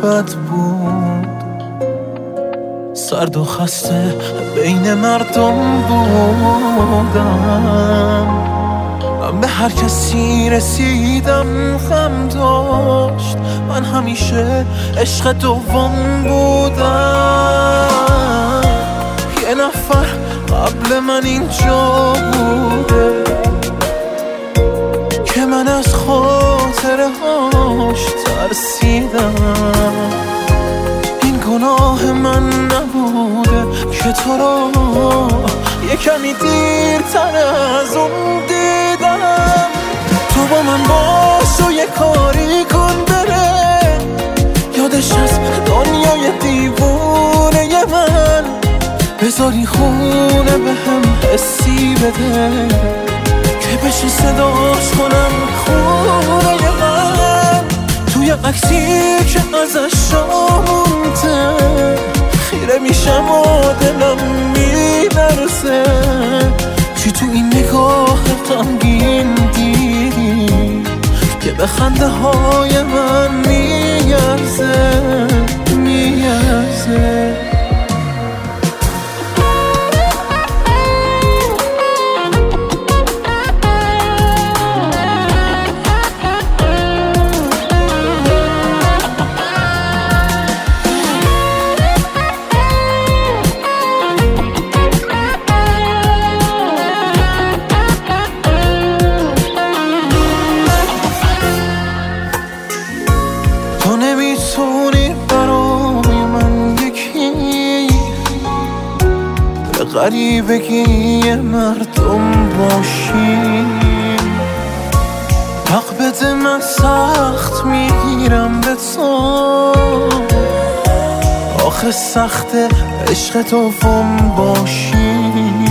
بد بود، سرد و خسته بین مردم بودم. من به هر کسی رسیدم غم داشت، من همیشه عشق دوم بودم. یه نفر قبل من اینجا بوده که من از خاطره هاش ترسیدم. این گناه من نبوده که تو رو یه کمی دیرتر از اون دیدم. تو با من باش و یه کاری کن بره، یادش از دنیای دیوونه من. بذاری خونه به هم حسی بده که بشه صداش کنم خونه من. توی عکسی که ازش مونده خیره میشم و دلم میلرزه. چی تو این نگاه غمگین دیدی که به خنده های من میارزه میارزه. تو نمیتونی برای من یکی به غریبگی مردم باشی. حق بده من سخت میگیرم به تو، آخه سخت عشق دوم باشی.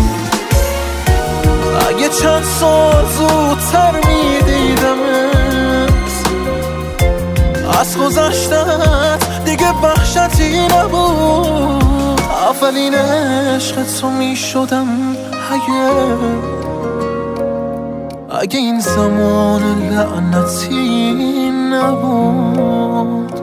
اگه چند سال زودتر میدیدمت، از گذشتت دیگه وحشتی نبود. اولین عشق تو میشدم اگه این زمان لعنتی نبود.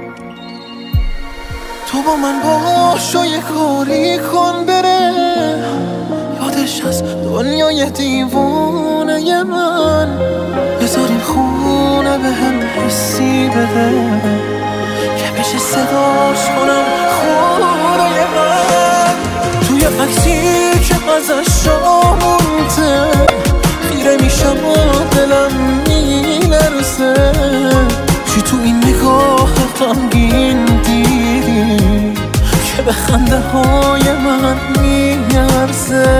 تو با من باش و یه کاری کن بره، یادش از دنیای دیوونه من. بذارین خونه به هم حسی بده که بشه صداش کنم خونه من. توی عکسی که ازش مونده خیره میشم و دلم میلرزه. چی تو این نگاه غمگین دیدی که به خنده های من میارزه